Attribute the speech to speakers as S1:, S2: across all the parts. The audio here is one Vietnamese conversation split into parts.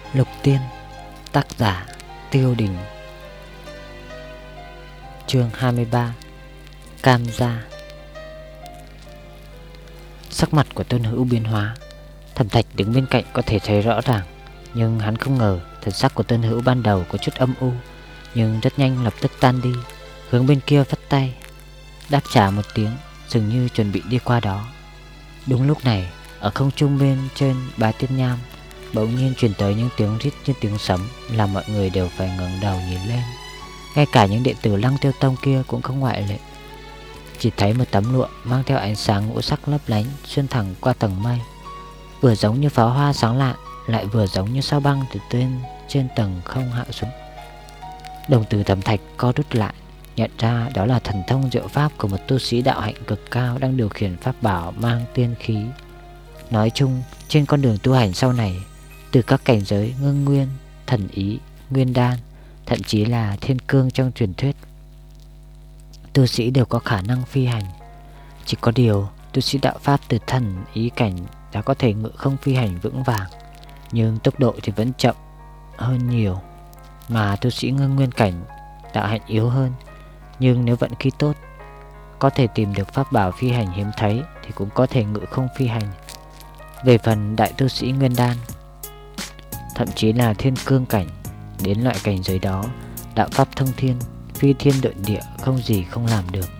S1: Lục Tiên, tác giả Tiêu Đình. Chương 23. Cam Gia. Sắc mặt của Tôn Hữu biến hóa. Thẩm Thạch đứng bên cạnh có thể thấy rõ ràng, nhưng hắn không ngờ thần sắc của Tôn Hữu ban đầu có chút âm u, nhưng rất nhanh lập tức tan đi. Hướng bên kia vắt tay, đáp trả một tiếng, dường như chuẩn bị đi qua đó. Đúng lúc này, ở không trung bên trên Bái Tiên Nham bỗng nhiên truyền tới những tiếng rít như tiếng sấm, làm mọi người đều phải ngẩng đầu nhìn lên. Ngay cả những đệ tử Lăng Tiêu Tông kia cũng không ngoại lệ. Chỉ thấy một tấm lụa mang theo ánh sáng ngũ sắc lấp lánh xuyên thẳng qua tầng mây, vừa giống như pháo hoa sáng lạ, lại vừa giống như sao băng từ trên tầng không hạ xuống. Đồng tử Thẩm Thạch co rút lại, nhận ra đó là thần thông diệu pháp của một tu sĩ đạo hạnh cực cao đang điều khiển pháp bảo mang tiên khí. Nói chung, trên con đường tu hành sau này, từ các cảnh giới ngưng nguyên, thần ý, nguyên đan, thậm chí là thiên cương trong truyền thuyết, tu sĩ đều có khả năng phi hành. Chỉ có điều, tu sĩ đạo pháp từ thần ý cảnh đã có thể ngự không phi hành vững vàng, nhưng tốc độ thì vẫn chậm hơn nhiều. Mà tu sĩ ngưng nguyên cảnh đạo hạnh yếu hơn, nhưng nếu vận khí tốt, có thể tìm được pháp bảo phi hành hiếm thấy thì cũng có thể ngự không phi hành. Về phần đại tu sĩ nguyên đan, thậm chí là thiên cương cảnh, đến loại cảnh giới đó, đạo pháp thông thiên, phi thiên độn địa, không gì không làm được.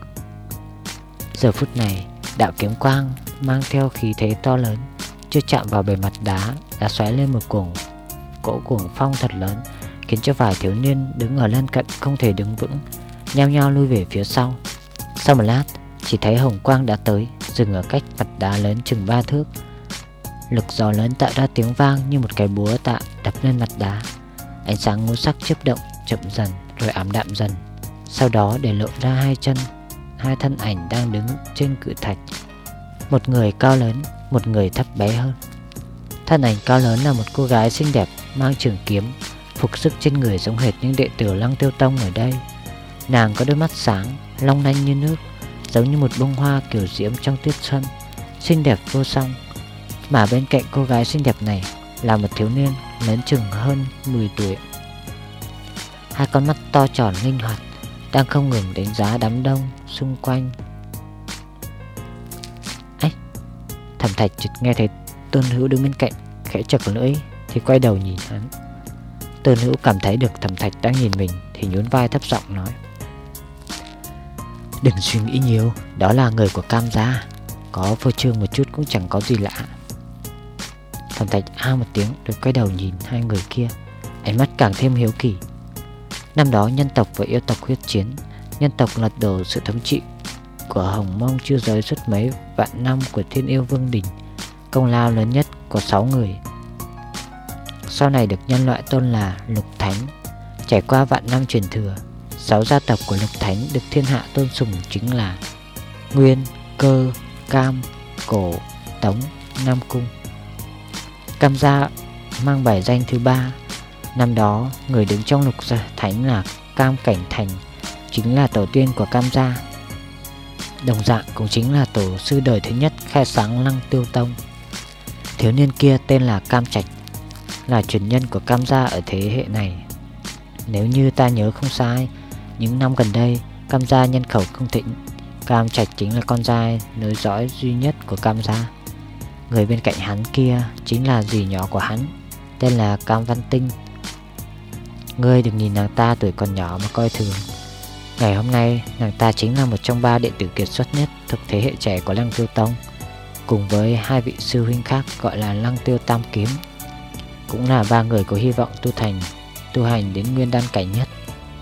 S1: Giờ phút này, đạo kiếm quang mang theo khí thế to lớn, chưa chạm vào bề mặt đá đã xoáy lên một cỗ cuồng phong thật lớn, khiến cho vài thiếu niên đứng ở lân cận không thể đứng vững, nhao nhao lui về phía sau. Sau một lát, chỉ thấy hồng quang đã tới, dừng ở cách mặt đá lớn chừng 3 thước. Lực gió lớn tạo ra tiếng vang như một cái búa tạ đập lên mặt đá. Ánh sáng ngũ sắc chớp động chậm dần rồi ảm đạm dần, sau đó để lộ ra hai thân ảnh đang đứng trên cự thạch. Một người cao lớn, một người thấp bé hơn. Thân ảnh cao lớn là một cô gái xinh đẹp mang trường kiếm, phục sức trên người giống hệt những đệ tử Lăng Tiêu Tông ở đây. Nàng có đôi mắt sáng, long lanh như nước, giống như một bông hoa kiểu diễm trong tuyết xuân, xinh đẹp vô song. Mà bên cạnh cô gái xinh đẹp này là một thiếu niên lớn chừng hơn 10 tuổi. Hai con mắt to tròn linh hoạt, đang không ngừng đánh giá đám đông xung quanh. Ách! Thẩm Thạch chợt nghe thấy Tôn Hữu đứng bên cạnh khẽ chật lưỡi thì quay đầu nhìn hắn. Tôn Hữu cảm thấy được Thẩm Thạch đang nhìn mình thì nhún vai thấp giọng nói: "Đừng suy nghĩ nhiều, đó là người của Cam Gia, có phô trương một chút cũng chẳng có gì lạ." Thẩm Thạch a một tiếng rồi quay đầu nhìn hai người kia, ánh mắt càng thêm hiếu kỳ. Năm đó nhân tộc và yêu tộc huyết chiến, nhân tộc lật đổ sự thống trị của Hồng Mông Chư Giới suốt mấy vạn năm của Thiên Yêu Vương Đình, công lao lớn nhất của 6 người. Sau này được nhân loại tôn là Lục Thánh. Trải qua vạn năm truyền thừa, 6 gia tộc của Lục Thánh được thiên hạ tôn sùng chính là Nguyên, Cơ, Cam, Cổ, Tống, Nam Cung. Cam Gia mang bài danh thứ 3. Năm đó, người đứng trong Lục Thánh là Cam Cảnh Thành, chính là tổ tiên của Cam Gia. Đồng dạng cũng chính là tổ sư đời thứ nhất khai sáng Lăng Tiêu Tông. Thiếu niên kia tên là Cam Trạch, là truyền nhân của Cam Gia ở thế hệ này. Nếu như ta nhớ không sai, những năm gần đây Cam Gia nhân khẩu không thịnh. Cam Trạch chính là con trai nối dõi duy nhất của Cam Gia. Người bên cạnh hắn kia chính là dì nhỏ của hắn, tên là Cam Văn Tinh. Ngươi đừng nhìn nàng ta tuổi còn nhỏ mà coi thường. Ngày hôm nay nàng ta chính là một trong 3 đệ tử kiệt xuất nhất thuộc thế hệ trẻ của Lăng Tiêu Tông, cùng với 2 vị sư huynh khác gọi là Lăng Tiêu Tam Kiếm, cũng là 3 người có hy vọng tu hành đến nguyên đan cảnh nhất.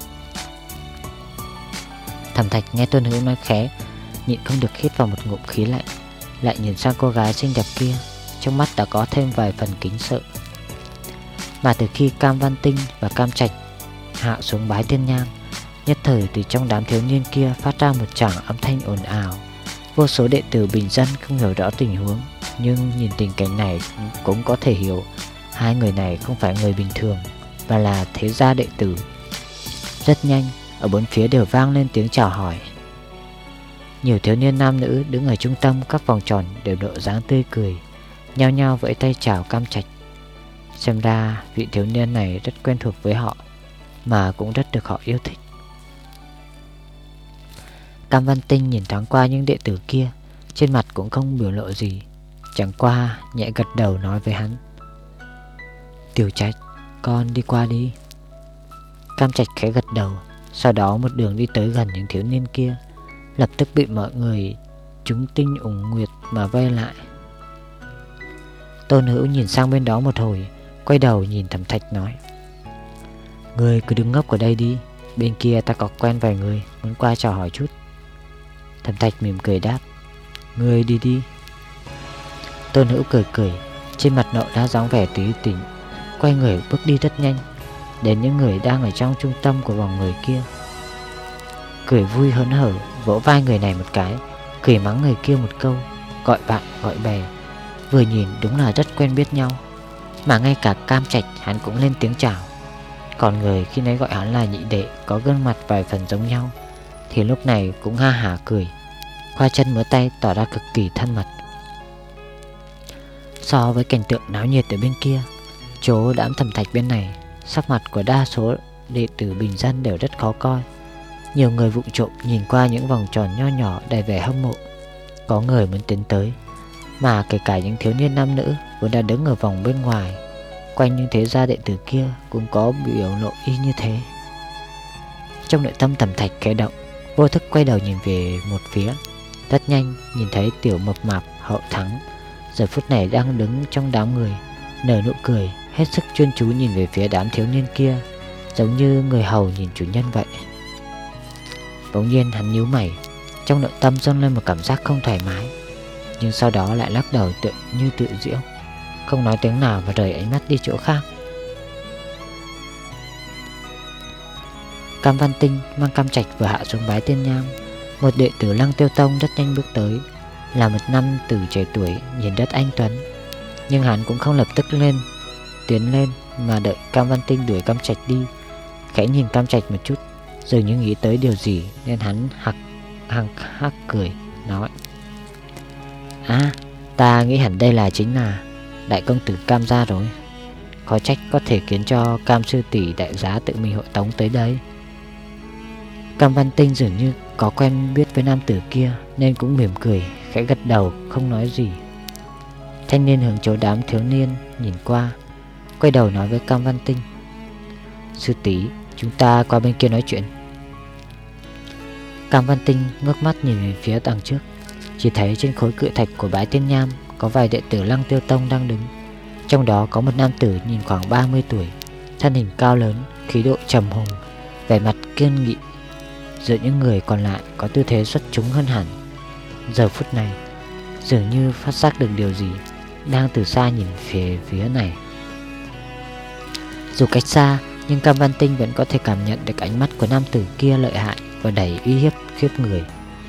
S1: Thẩm Thạch nghe Tôn Hữu nói khẽ, nhịn không được hít vào một ngụm khí lạnh, lại nhìn sang cô gái xinh đẹp kia, trong mắt đã có thêm vài phần kính sợ. Mà từ khi Cam Văn Tinh và Cam Trạch hạ xuống Bái Tiên Nham, nhất thời từ trong đám thiếu niên kia phát ra một tràng âm thanh ồn ào. Vô số đệ tử bình dân không hiểu rõ tình huống, nhưng nhìn tình cảnh này cũng có thể hiểu hai người này không phải người bình thường, mà là thế gia đệ tử. Rất nhanh, ở bốn phía đều vang lên tiếng chào hỏi. Nhiều thiếu niên nam nữ đứng ở trung tâm các vòng tròn đều lộ dáng tươi cười, nhao nhao vẫy tay chào Cam Trạch. Xem ra vị thiếu niên này rất quen thuộc với họ, mà cũng rất được họ yêu thích. Cam Văn Tinh nhìn thoáng qua những đệ tử kia, trên mặt cũng không biểu lộ gì, chẳng qua nhẹ gật đầu nói với hắn: Tiểu Trạch, con đi qua đi. Cam Trạch khẽ gật đầu, sau đó một đường đi tới gần những thiếu niên kia, lập tức bị mọi người chúng tinh ủng nguyệt mà vây lại. Tôn Hữu nhìn sang bên đó một hồi, quay đầu nhìn Thẩm Thạch nói: Ngươi cứ đứng ngốc ở đây đi, bên kia ta có quen vài người, muốn qua chào hỏi chút. Thẩm Thạch mỉm cười đáp: Ngươi đi đi. Tôn Hữu cười cười, trên mặt nộ đã dáng vẻ tùy tỉnh, quay người bước đi rất nhanh, đến những người đang ở trong trung tâm của vòng người kia. Cười vui hớn hở, vỗ vai người này một cái, cười mắng người kia một câu, gọi bạn gọi bè, vừa nhìn đúng là rất quen biết nhau. Mà ngay cả Cam Trạch hắn cũng lên tiếng chào. Còn người khi nãy gọi hắn là nhị đệ, có gương mặt vài phần giống nhau, thì lúc này cũng ha hả cười, khoa chân múa tay tỏ ra cực kỳ thân mật. So với cảnh tượng náo nhiệt ở bên kia, chỗ đám Thẩm Thạch bên này, sắc mặt của đa số đệ tử bình dân đều rất khó coi. Nhiều người vụng trộm nhìn qua những vòng tròn nho nhỏ đầy vẻ hâm mộ, có người muốn tiến tới, mà kể cả những thiếu niên nam nữ vốn đã đứng ở vòng bên ngoài quanh những thế gia đệ tử kia cũng có biểu lộ y như thế. Trong nội tâm Thẩm Thạch khẽ động, vô thức quay đầu nhìn về một phía. Rất nhanh nhìn thấy tiểu mập mạp Hậu Thắng giờ phút này đang đứng trong đám người, nở nụ cười, hết sức chuyên chú nhìn về phía đám thiếu niên kia, giống như người hầu nhìn chủ nhân vậy. Bỗng nhiên hắn nhíu mày, trong nội tâm dâng lên một cảm giác không thoải mái, nhưng sau đó lại lắc đầu tự như tự giễu, không nói tiếng nào và rời ánh mắt đi chỗ khác. Cam Văn Tinh mang Cam Trạch vừa hạ xuống bái tiên nhang, một đệ tử Lăng Tiêu Tông rất nhanh bước tới, là một nam tử trẻ tuổi nhìn rất anh tuấn, nhưng hắn cũng không lập tức tiến lên mà đợi Cam Văn Tinh đuổi Cam Trạch đi. Khẽ nhìn Cam Trạch một chút, dường như nghĩ tới điều gì nên hắn hắc cười nói: Ta nghĩ hẳn đây chính là đại công tử Cam gia rồi. Khó trách có thể khiến cho Cam sư tỷ đại giá tự mình hộ tống tới đây. Cam Văn Tinh dường như có quen biết với nam tử kia nên cũng mỉm cười, khẽ gật đầu không nói gì. Thanh niên hướng chỗ đám thiếu niên nhìn qua, quay đầu nói với Cam Văn Tinh: Sư tỷ, chúng ta qua bên kia nói chuyện. Cam Văn Tinh ngước mắt nhìn về phía đằng trước, chỉ thấy trên khối cự thạch của bãi tiên nham có vài đệ tử Lăng Tiêu Tông đang đứng. Trong đó có một nam tử nhìn khoảng 30 tuổi, thân hình cao lớn, khí độ trầm hùng, vẻ mặt kiên nghị. Giữa những người còn lại có tư thế xuất chúng hơn hẳn. Giờ phút này dường như phát giác được điều gì, đang từ xa nhìn về phía này. Dù cách xa nhưng Cam Văn Tinh vẫn có thể cảm nhận được ánh mắt của nam tử kia lợi hại và đầy uy hiếp khiếp người.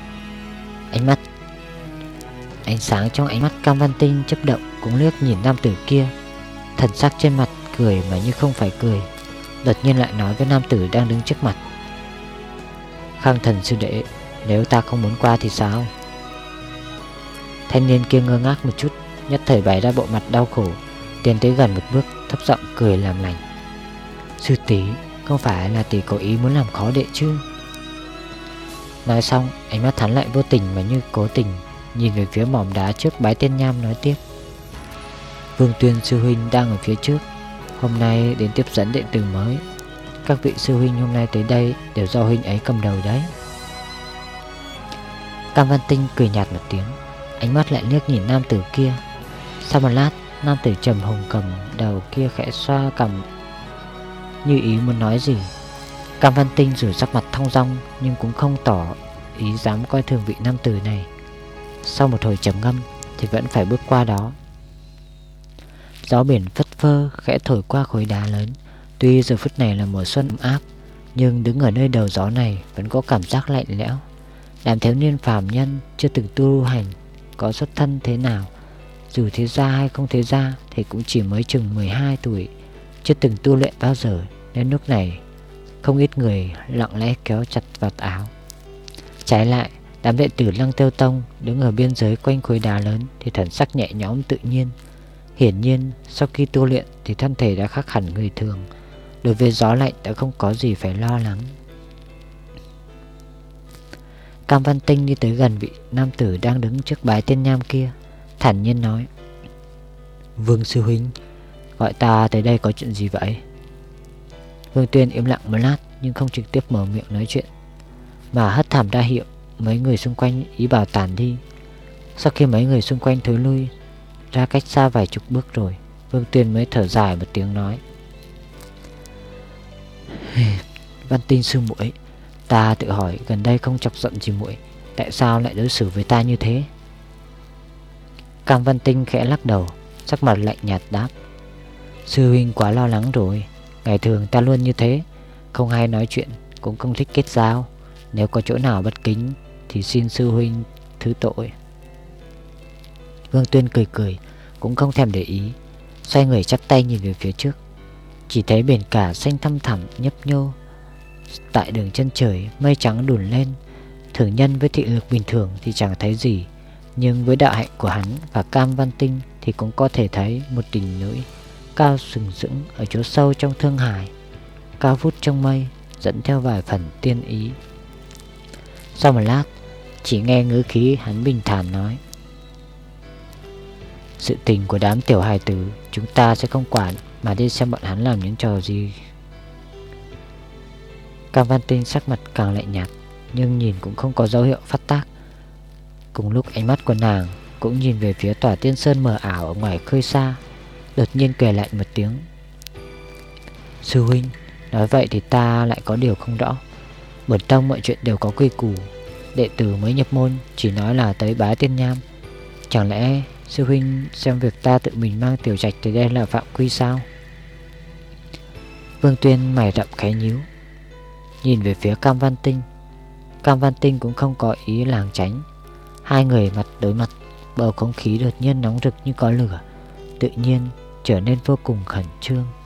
S1: Ánh sáng trong ánh mắt Cam Văn Tinh chớp động, cũng liếc nhìn nam tử kia, thần sắc trên mặt cười mà như không phải cười. Đột nhiên lại nói với nam tử đang đứng trước mặt: Khang Thần sư đệ, nếu ta không muốn qua thì sao? Thanh niên kia ngơ ngác một chút, nhất thời bày ra bộ mặt đau khổ, tiến tới gần một bước, thấp giọng cười làm lành: Sư tỷ, không phải là tỷ có ý muốn làm khó đệ chứ? Nói xong, ánh mắt hắn lại vô tình mà như cố tình nhìn về phía mỏm đá trước bái tiên nham, nói tiếp: Vương Tuyên sư huynh đang ở phía trước, hôm nay đến tiếp dẫn đệ tử mới. Các vị sư huynh hôm nay tới đây đều do huynh ấy cầm đầu đấy. Cam Văn Tinh cười nhạt một tiếng, ánh mắt lại liếc nhìn nam tử kia. Sau một lát, nam tử trầm hùng cầm đầu kia khẽ xoa cằm, như ý muốn nói gì. Cam Văn Tinh dù sắc mặt thong dong nhưng cũng không tỏ ý dám coi thường vị nam tử này. Sau một hồi trầm ngâm thì vẫn phải bước qua đó. Gió biển phất phơ khẽ thổi qua khối đá lớn. Tuy giờ phút này là mùa xuân ấm áp, nhưng đứng ở nơi đầu gió này vẫn có cảm giác lạnh lẽo. Đám thiếu niên phàm nhân chưa từng tu hành, có xuất thân thế nào, dù thế gia hay không thế gia thì cũng chỉ mới chừng 12 tuổi, chưa từng tu luyện bao giờ, nên lúc này không ít người lặng lẽ kéo chặt vạt áo. Trái lại, đám đệ tử Lăng Tiêu Tông đứng ở biên giới quanh khối đá lớn thì thần sắc nhẹ nhõm tự nhiên, Hiển nhiên sau khi tu luyện thì thân thể đã khác hẳn người thường. Đối với gió lạnh đã không có gì phải lo lắng. Cam Văn Tinh đi tới gần vị nam tử đang đứng trước bái tiên nham kia, thản nhiên nói: Vương sư huynh, gọi ta tới đây có chuyện gì vậy? Vương Tuyên im lặng một lát nhưng không trực tiếp mở miệng nói chuyện, mà hất thảm ra hiệu mấy người xung quanh ý bảo tản đi. Sau khi mấy người xung quanh thối lui ra cách xa vài chục bước rồi, Vương Tuyên mới thở dài một tiếng nói: Văn Tinh sư muội, ta tự hỏi gần đây không chọc giận gì muội, tại sao lại đối xử với ta như thế? Cam Văn Tinh khẽ lắc đầu, sắc mặt lạnh nhạt đáp: Sư huynh quá lo lắng rồi. Ngày thường ta luôn như thế, không hay nói chuyện, cũng không thích kết giao. Nếu có chỗ nào bất kính thì xin sư huynh thứ tội. Vương Tuyên cười cười, cũng không thèm để ý, xoay người chắp tay nhìn về phía trước. Chỉ thấy biển cả xanh thăm thẳm nhấp nhô. Tại đường chân trời mây trắng đùn lên. Thường nhân với thị lực bình thường thì chẳng thấy gì, nhưng với đạo hạnh của hắn và Cam Văn Tinh thì cũng có thể thấy một đỉnh núi cao sừng sững ở chỗ sâu trong thương hải, cao vút trong mây, dẫn theo vài phần tiên ý. Sau một lát, chỉ nghe ngữ khí hắn bình thản nói: Sự tình của đám tiểu hài tử chúng ta sẽ không quản, mà đi xem bọn hắn làm những trò gì. Cam Văn Tinh sắc mặt càng lạnh nhạt, nhưng nhìn cũng không có dấu hiệu phát tác. Cùng lúc ánh mắt của nàng cũng nhìn về phía tòa tiên sơn mờ ảo ở ngoài khơi xa, đột nhiên cười lạnh một tiếng: Sư huynh, nói vậy thì ta lại có điều không rõ. Bổn tông mọi chuyện đều có quy củ, đệ tử mới nhập môn chỉ nói là tới bái tiên nham. Chẳng lẽ sư huynh xem việc ta tự mình mang tiểu trạch tới đây là phạm quy sao? Vương Tuyên mày rậm khẽ nhíu, nhìn về phía Cam Văn Tinh. Cam Văn Tinh cũng không có ý lảng tránh. Hai người mặt đối mặt, bầu không khí đột nhiên nóng rực như có lửa, tự nhiên trở nên vô cùng khẩn trương.